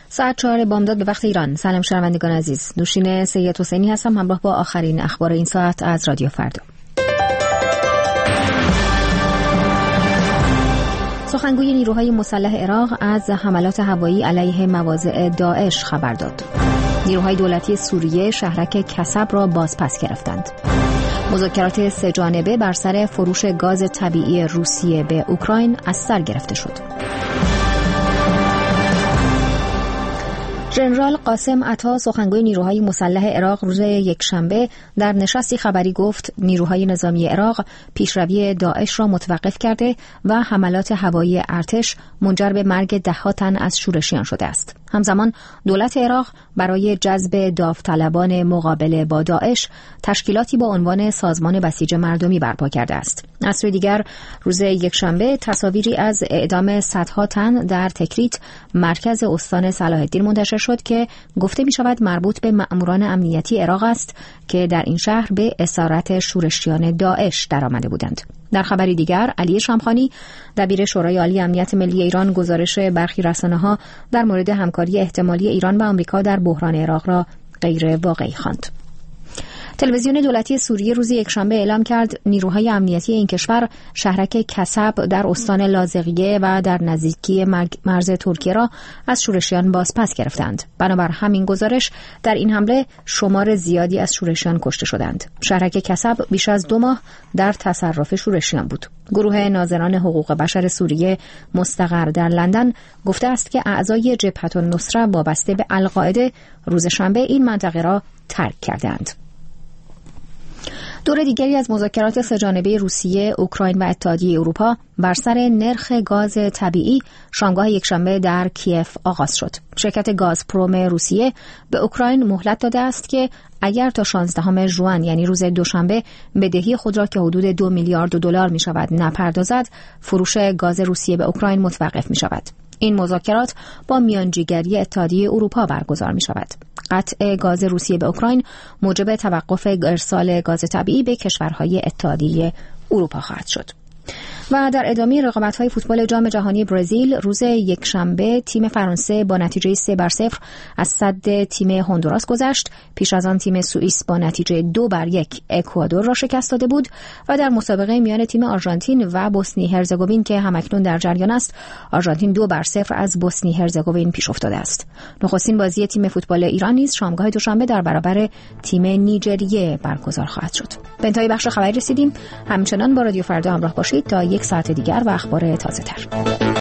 ساعت 4 بامداد به وقت ایران. سلام شنوندگان عزیز، نوشین سید حسینی هستم همراه با آخرین اخبار این ساعت از رادیو فردا. سخنگوی نیروهای مسلح عراق از حملات هوایی علیه مواضع داعش خبر داد. نیروهای دولتی سوریه شهرک کسب را بازپس گرفتند. مذاکرات سه جانبه بر سر فروش گاز طبیعی روسیه به اوکراین از سر گرفته شد. ژنرال قاسم عطا سخنگوی نیروهای مسلح عراق روز یکشنبه در نشستی خبری گفت نیروهای نظامی عراق پیشروی داعش را متوقف کرده و حملات هوایی ارتش منجر به مرگ ده‌ها تن از شورشیان شده است. همزمان دولت عراق برای جذب داوطلبان مقابله با داعش تشکیلاتی با عنوان سازمان بسیج مردمی برپا کرده است. از سوی دیگر روز یکشنبه تصاویری از اعدام صدها تن در تکریت مرکز استان صلاح الدین منتشر شد که گفته می شود مربوط به مأموران امنیتی عراق است که در این شهر به اسارت شورشیان داعش درآمده بودند. در خبری دیگر علی شمخانی دبیر شورای عالی امنیت ملی ایران گزارش برخی رسانه‌ها در مورد همکاری احتمالی ایران و آمریکا در بحران عراق را غیر واقعی خواند. تلویزیون دولتی سوریه روز یکشنبه اعلام کرد نیروهای امنیتی این کشور شهرک کسب در استان لاذقیه و در نزدیکی مرز ترکیه را از شورشیان بازپس گرفتند. بنابر همین گزارش در این حمله شمار زیادی از شورشیان کشته شدند. شهرک کسب بیش از 2 ماه در تصرف شورشیان بود. گروه ناظران حقوق بشر سوریه مستقر در لندن گفته است که اعضای جبهة النصره وابسته به القاعده روز شنبه این منطقه را ترک کردند. دور دیگری از مذاکرات سه‌جانبه روسیه، اوکراین و اتحادیه اروپا بر سر نرخ گاز طبیعی شامگاه یکشنبه در کیف آغاز شد. شرکت گازپروم روسیه به اوکراین مهلت داده است که اگر تا 16 ژوئن یعنی روز دوشنبه بدهی خود را که حدود 2 میلیارد دلار می شود نپردازد، فروش گاز روسیه به اوکراین متوقف می شود. این مذاکرات با میانجیگری اتحادیه اروپا برگزار می شود. قطع گاز روسیه به اوکراین موجب توقف ارسال گاز طبیعی به کشورهای اتحادیه اروپا خواهد شد. و در ادامه رقابت‌های فوتبال جام جهانی برزیل روز یکشنبه تیم فرانسه با نتیجه 3-0 از صد تیم هندوراس گذشت. پیش از آن تیم سوئیس با نتیجه 2-1 اکوادور را شکست داده بود و در مسابقه میان تیم آرژانتین و بوسنی هرزگوین که همکنون در جریان است، آرژانتین 2-0 از بوسنی هرزگوین پیش افتاده است. نخستین بازی تیم فوتبال ایران نیز شامگاه دوشنبه در برابر تیم نیجریه برگزار خواهد شد. به انتهای بخش خبری رسیدیم. همچنان با رادیو فردا همراه باشید تا 1 ساعت دیگر و اخبار تازه‌تر.